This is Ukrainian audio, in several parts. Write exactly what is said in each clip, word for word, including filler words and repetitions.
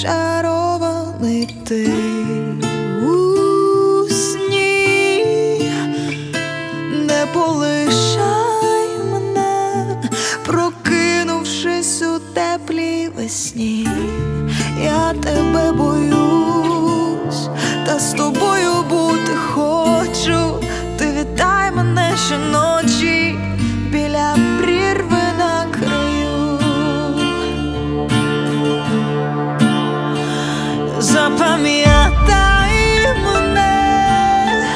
зачарований ти у сні, не полишай мене, прокинувшись у теплій весні. Я тебе боюсь, та з тобою бути хочу. Ти вітай мене щоночі біля прірви на краю. Запам'ятай мене,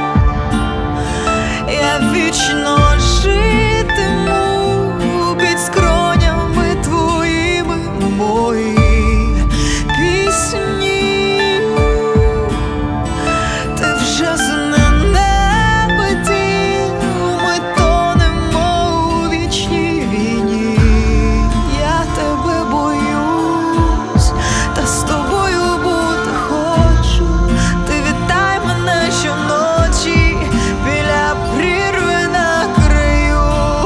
я вічно житиму під скронями твоїми мої пісні. Ти вже зненавидів, ми тонемо у вічній війні. Я тебе боюсь, та з тобою бути хочу. Ти вітай мене щоночі біля прірви на краю.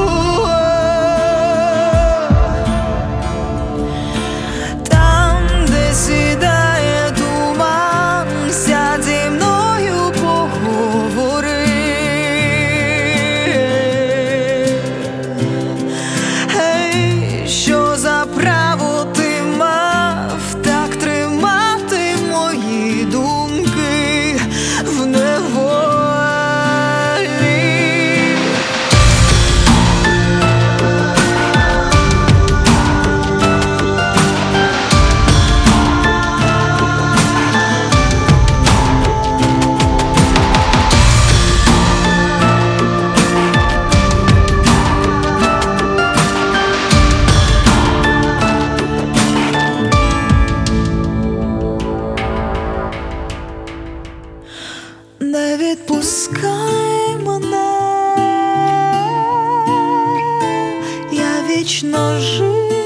Там, де сідає туман, сядь зі мною поговори. Гей, що за право ти мав так тримати мої думки в неволі? Не відпускай мене, я вічно жив.